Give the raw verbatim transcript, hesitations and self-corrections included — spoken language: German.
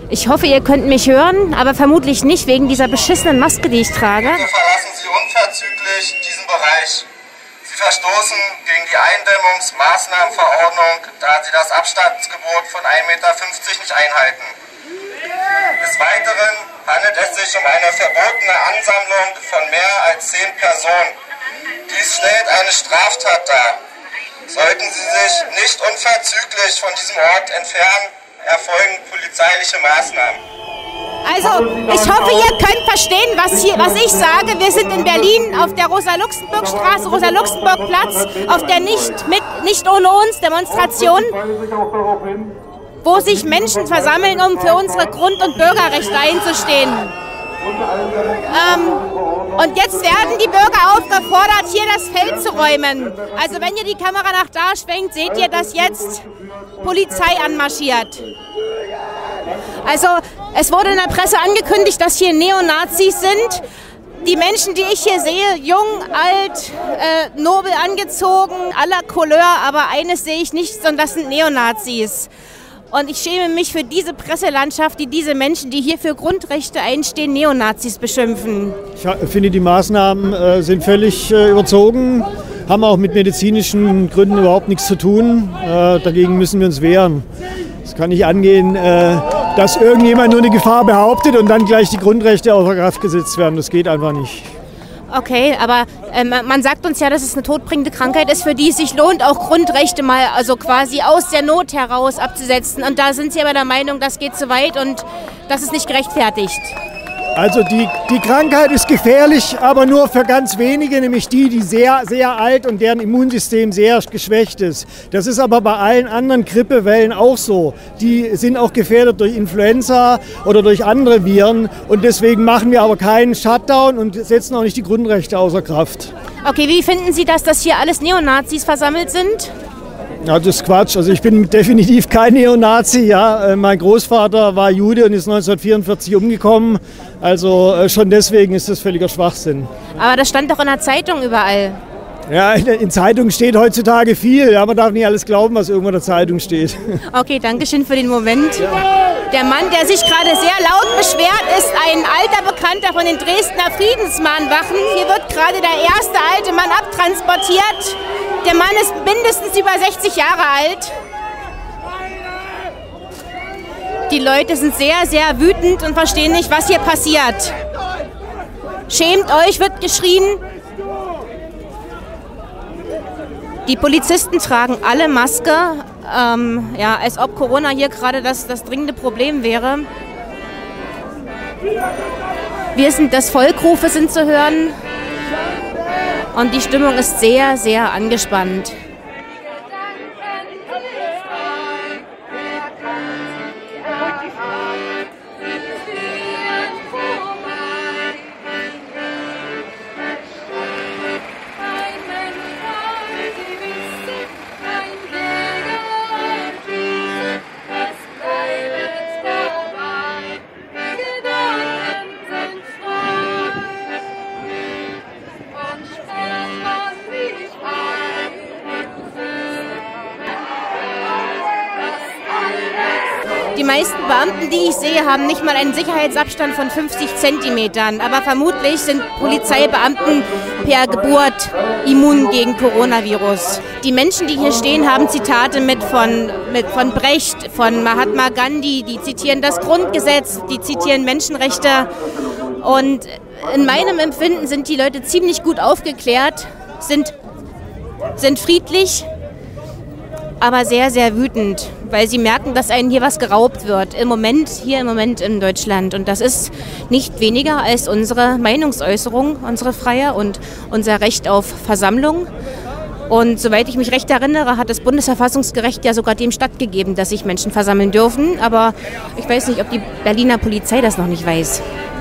Ich hoffe, ihr könnt mich hören, aber vermutlich nicht wegen dieser beschissenen Maske, die ich trage. Bitte verlassen Sie unverzüglich diesen Bereich. Sie verstoßen gegen die Eindämmungsmaßnahmenverordnung, da Sie das Abstandsgebot von ein Meter fünfzig nicht einhalten. Des Weiteren handelt es sich um eine verbotene Ansammlung von mehr als zehn Personen. Dies stellt eine Straftat dar. Sollten Sie sich nicht unverzüglich von diesem Ort entfernen, erfolgen polizeiliche Maßnahmen. Also, ich hoffe, ihr könnt verstehen, was, hier, was ich sage. Wir sind in Berlin auf der Rosa-Luxemburg-Straße, Rosa-Luxemburg-Platz, auf der nicht, mit, nicht ohne uns Demonstration, wo sich Menschen versammeln, um für unsere Grund- und Bürgerrechte einzustehen. Ähm, und jetzt werden die Bürger aufgefordert, hier das Feld zu räumen. Also wenn ihr die Kamera nach da schwenkt, seht ihr, dass jetzt Polizei anmarschiert. Also es wurde in der Presse angekündigt, dass hier Neonazis sind. Die Menschen, die ich hier sehe, jung, alt, äh, nobel angezogen, aller Couleur, aber eines sehe ich nicht, sondern das sind Neonazis. Und ich schäme mich für diese Presselandschaft, die diese Menschen, die hier für Grundrechte einstehen, Neonazis beschimpfen. Ich finde, die Maßnahmen äh, sind völlig äh, überzogen, haben auch mit medizinischen Gründen überhaupt nichts zu tun. Äh, dagegen müssen wir uns wehren. Es kann nicht angehen, äh, dass irgendjemand nur eine Gefahr behauptet und dann gleich die Grundrechte außer Kraft gesetzt werden. Das geht einfach nicht. Okay, aber äh, man sagt uns ja, dass es eine todbringende Krankheit ist, für die es sich lohnt, auch Grundrechte mal also quasi aus der Not heraus abzusetzen. Und da sind Sie aber der Meinung, das geht zu weit und das ist nicht gerechtfertigt. Also die, die Krankheit ist gefährlich, aber nur für ganz wenige, nämlich die, die sehr, sehr alt und deren Immunsystem sehr geschwächt ist. Das ist aber bei allen anderen Grippewellen auch so. Die sind auch gefährdet durch Influenza oder durch andere Viren und deswegen machen wir aber keinen Shutdown und setzen auch nicht die Grundrechte außer Kraft. Okay, wie finden Sie das, dass hier alles Neonazis versammelt sind? Ja, das ist Quatsch. Also ich bin definitiv kein Neonazi. Ja. Mein Großvater war Jude und ist neunzehnhundertvierundvierzig umgekommen. Also schon deswegen ist das völliger Schwachsinn. Aber das stand doch in der Zeitung überall. Ja, in Zeitungen steht heutzutage viel. Ja, man darf nicht alles glauben, was irgendwo in der Zeitung steht. Okay, danke schön für den Moment. Ja. Der Mann, der sich gerade sehr laut beschwert, ist ein alter Bekannter von den Dresdner Friedensmahnwachen. Hier wird gerade der erste alte Mann abtransportiert. Der Mann ist mindestens über sechzig Jahre alt. Die Leute sind sehr, sehr wütend und verstehen nicht, was hier passiert. Schämt euch, wird geschrien. Die Polizisten tragen alle Maske, ähm, ja, als ob Corona hier gerade das, das dringende Problem wäre. Wir sind, das Volkrufe sind zu hören. Und die Stimmung ist sehr, sehr angespannt. Die meisten Beamten, die ich sehe, haben nicht mal einen Sicherheitsabstand von fünfzig Zentimetern. Aber vermutlich sind Polizeibeamten per Geburt immun gegen Coronavirus. Die Menschen, die hier stehen, haben Zitate mit von, mit von Brecht, von Mahatma Gandhi. Die zitieren das Grundgesetz, die zitieren Menschenrechte. Und in meinem Empfinden sind die Leute ziemlich gut aufgeklärt, sind, sind friedlich, aber sehr, sehr wütend, weil sie merken, dass ihnen hier was geraubt wird. Im Moment, hier im Moment in Deutschland. Und das ist nicht weniger als unsere Meinungsäußerung, unsere freie und unser Recht auf Versammlung. Und soweit ich mich recht erinnere, hat das Bundesverfassungsgericht ja sogar dem stattgegeben, dass sich Menschen versammeln dürfen. Aber ich weiß nicht, ob die Berliner Polizei das noch nicht weiß.